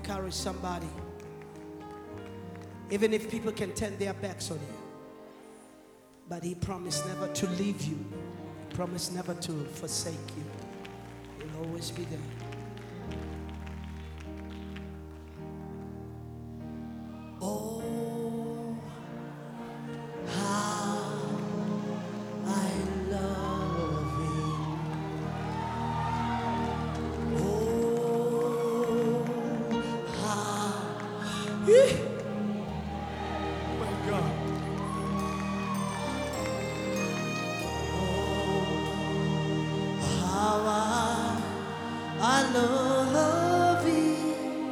encourage somebody. Even if people can turn their backs on you, but He promised never to leave you. He promised never to forsake you. He'll always be there. Oh, how I love Him. Oh, how. My God. How I love Him,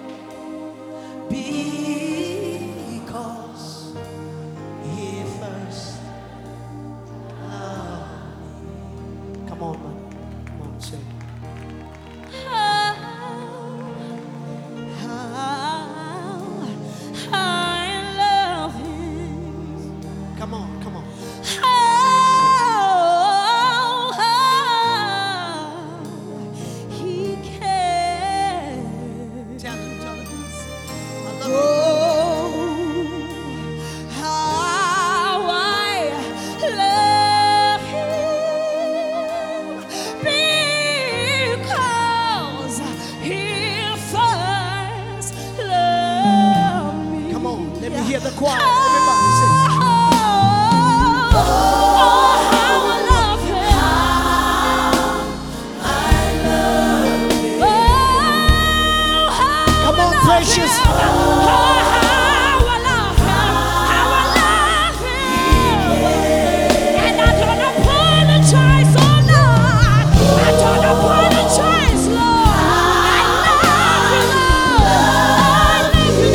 because He first loved me. Come on, man. Come on, sing. I love Him. Come on, come on. He cares. Tell him, tell him. I love Oh, how I love Him, because He first loved me. you. Come on, let me hear the choir. Everybody sing. Oh, how I love Him. Oh, how Come on, I love precious. Him. Oh, how I love Him. How I love Him. And I don't apologize, oh Lord. I don't apologize, Lord. I love you, Lord. I love you,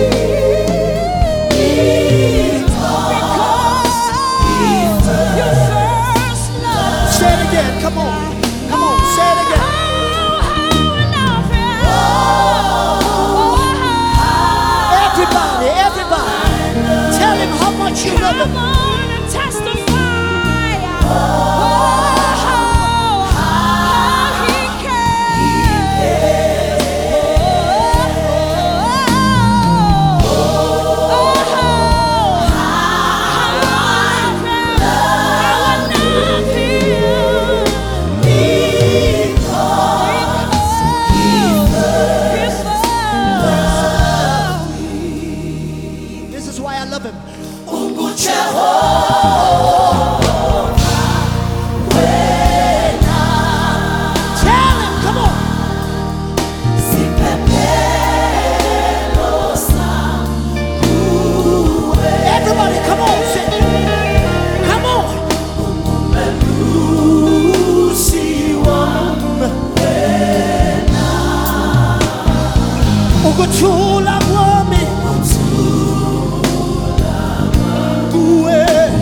Jesus. Because you first loved Say it again. Come on. Come on, say it again. Everybody, everybody. Tell him how much you love him. Come on and testify. Oh, how He cares. This is why I love him. Tell him, come on. Everybody, come on, sing. Come on. Ukuthula kwami kuwe,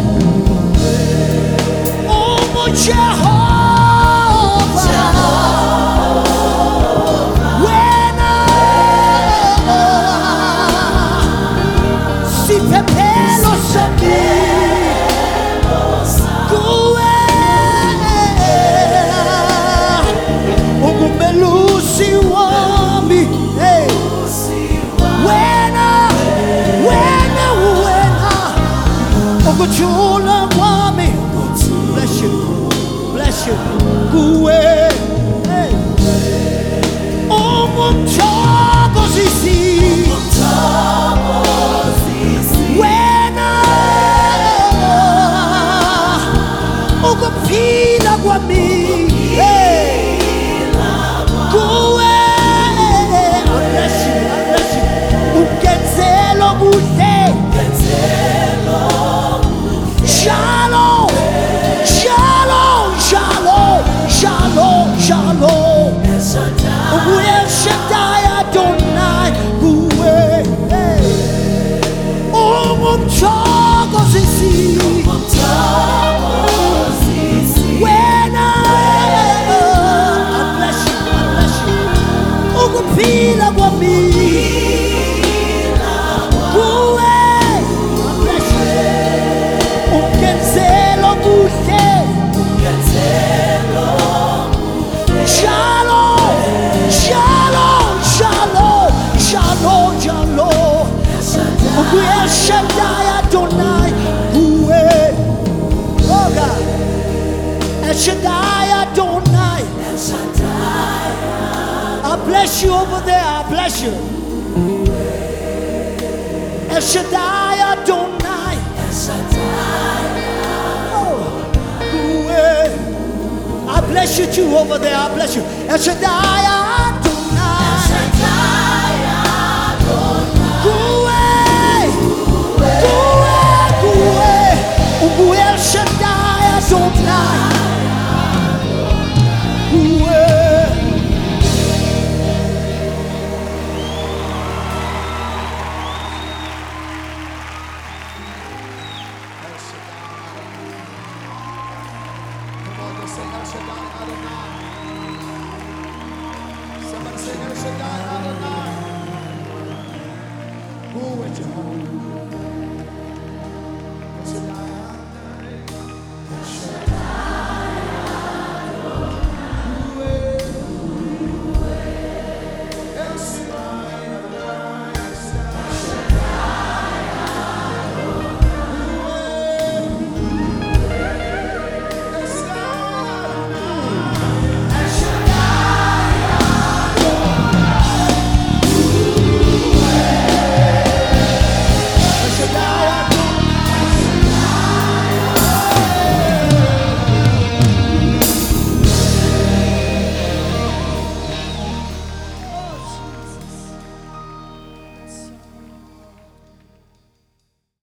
Jehova, wena siphephelo sami kuwe, ungumelusi wami, hey. Wena, ukuthula kwami, bless you, bless you, kuwe, hey. Ungumthokozisi, wena, ukuphila kwami, hey. Kuwe, bless you, bless you, ukenzelo kuhle. Shalom, shalom, shalom, shalom, shalom. Uwe Shaddai Adonai, uwe. Ungumthokozisi, wena. I bless you, I bless you. Ukuphila kwami, uwe. I bless you. Ukenzelo kuhle. Shalom, shalom, shalom, shalom. El Shaddai Adonai. Oh God. El Shaddai Adonai. I bless you over there. I bless you. El Shaddai Adonai. Oh, I bless you too over there. I bless you. El Shaddai Adonai. El Shaddai Adonai. Come on, just sing El Shaddai Adonai. Somebody sing El Shaddai Adonai. Who is your